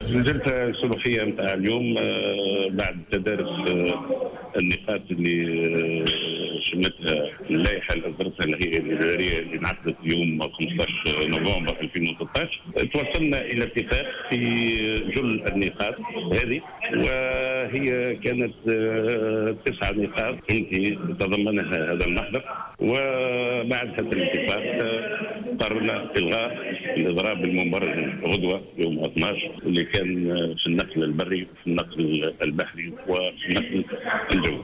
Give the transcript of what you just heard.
الجلسة الصلحية نتاع اليوم بعد تدارس النقاط اللي شملتها اللائحة اللي أصدرتها الهيئة الإدارية اللي انعقدت يوم 15 نوفمبر 2013. توصلنا إلى اتفاق في جل النقاط هذه، وهي كانت 9 نقاط التي تضمنها هذا المحضر. وبعد هذا الاتفاق قررنا إلغاء الإضراب المبرر غدوة يوم 12 اللي كان في النقل البري وفي النقل البحري وفي النقل الجوي.